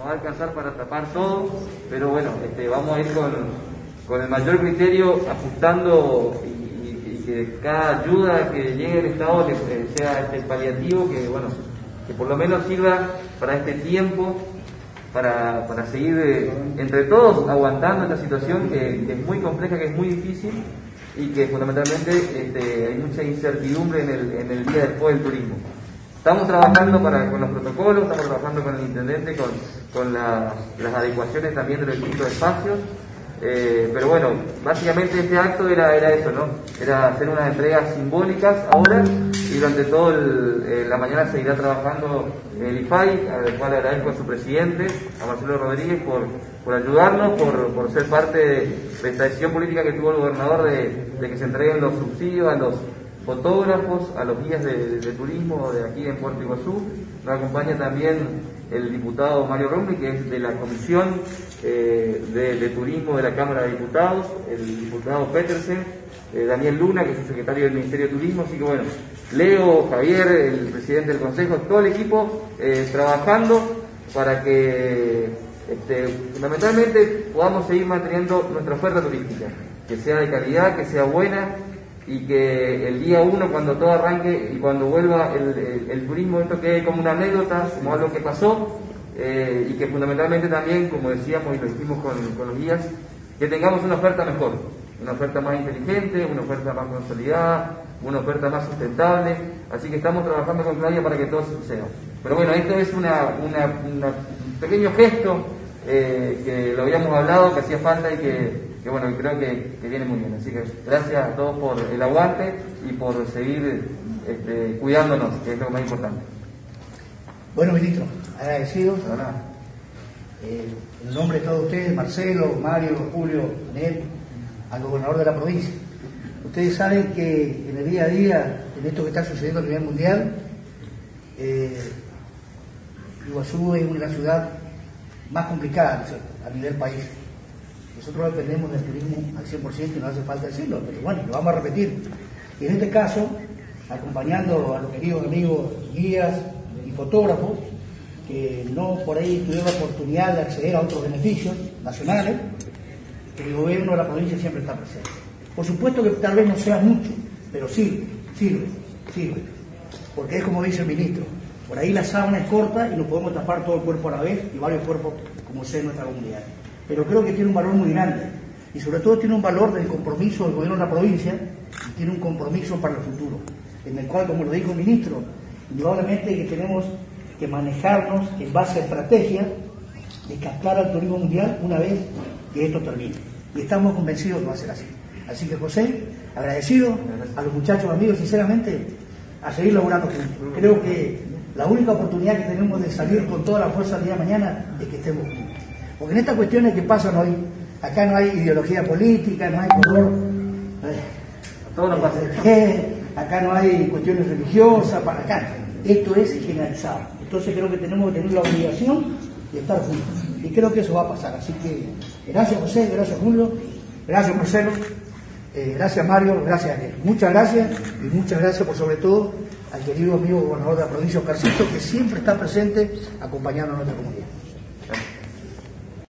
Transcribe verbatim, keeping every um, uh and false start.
va a alcanzar para tapar todo, pero bueno, este, vamos a ir con, con el mayor criterio ajustando y, y, y que cada ayuda que llegue al Estado que sea este paliativo, que bueno, que por lo menos sirva para este tiempo, para, para seguir eh, entre todos aguantando esta situación que, que es muy compleja, que es muy difícil y que fundamentalmente este, hay mucha incertidumbre en el, en el día después del turismo. Estamos trabajando para, con los protocolos, estamos trabajando con el intendente, con, con la, las adecuaciones también de los distintos espacios, eh, pero bueno, básicamente este acto era, era eso, ¿no? Era hacer unas entregas simbólicas ahora y durante toda eh, la mañana seguirá trabajando el I F A I, al cual agradezco a su presidente, a Marcelo Rodríguez, por, por ayudarnos, por, por ser parte de, de esta decisión política que tuvo el gobernador de, de que se entreguen los subsidios a los fotógrafos, a los guías de, de, de turismo de aquí en Puerto Iguazú. Nos acompaña también el diputado Mario Romney, que es de la Comisión eh, de, de Turismo de la Cámara de Diputados, el diputado Petersen, eh, Daniel Luna, que es el secretario del Ministerio de Turismo. Así que bueno, Leo, Javier, el presidente del Consejo, todo el equipo eh, trabajando para que este, fundamentalmente podamos seguir manteniendo nuestra oferta turística, que sea de calidad, que sea buena, y que el día uno, cuando todo arranque y cuando vuelva el, el, el turismo, esto quede como una anécdota, como algo que pasó, eh, y que fundamentalmente también, como decíamos y lo dijimos con, con los guías, que tengamos una oferta mejor, una oferta más inteligente, una oferta más consolidada, una oferta más sustentable. Así que estamos trabajando con Claudia para que todo suceda. Pero bueno, esto es una, una, una, un pequeño gesto eh, que lo habíamos hablado, que hacía falta y que que bueno, creo que, que viene muy bien. Así que gracias a todos por el aguante y por seguir este, cuidándonos, que es lo más importante. Bueno, ministro, agradecidos. Eh, en nombre de todos ustedes, Marcelo, Mario, Julio, Nel, al gobernador de la provincia. Ustedes saben que en el día a día, en esto que está sucediendo a nivel mundial, eh, Iguazú es una ciudad más complicada a nivel país. Nosotros dependemos del turismo al cien por ciento y no hace falta decirlo, pero bueno, lo vamos a repetir. Y en este caso, acompañando a los queridos amigos guías y fotógrafos, que no por ahí tuvieron la oportunidad de acceder a otros beneficios nacionales, el gobierno de la provincia siempre está presente. Por supuesto que tal vez no sea mucho, pero sirve, sirve, sirve. Porque es como dice el ministro, por ahí la sábana es corta y nos podemos tapar todo el cuerpo a la vez y varios cuerpos como sea en nuestra comunidad. Pero creo que tiene un valor muy grande y sobre todo tiene un valor del compromiso del gobierno de la provincia y tiene un compromiso para el futuro, en el cual, como lo dijo el ministro, indudablemente que tenemos que manejarnos en base a estrategia de captar al turismo mundial una vez que esto termine. Y estamos convencidos que va a ser así. Así que, José, agradecido a los muchachos, amigos, sinceramente, a seguir laburando juntos. Creo que la única oportunidad que tenemos de salir con toda la fuerza el día de mañana es que estemos juntos. Porque en estas cuestiones que pasan hoy, acá no hay ideología política, no hay color, todo no pasa. Eh, acá no hay cuestiones religiosas, para acá. Esto es generalizado. Entonces creo que tenemos que tener la obligación de estar juntos. Y creo que eso va a pasar. Así que gracias José, gracias Julio, gracias Marcelo, eh, gracias Mario, gracias a él. Muchas gracias y muchas gracias por sobre todo al querido amigo gobernador de la provincia, Oscarcito, que siempre está presente acompañando a nuestra comunidad.